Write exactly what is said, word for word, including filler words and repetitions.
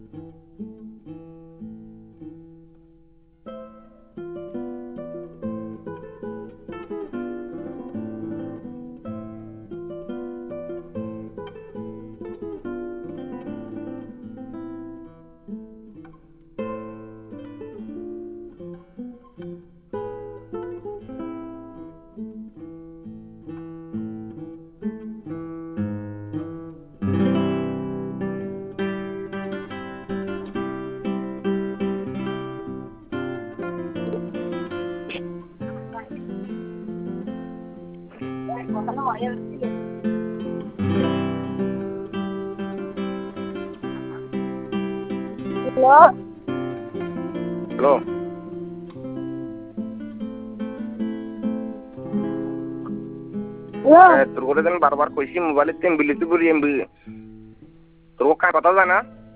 Halo. Halo. Halo. তোর করে then বারবার কইছি মোবাইলে তেম বিলিতে করি এমবি তোর কার কথা জানা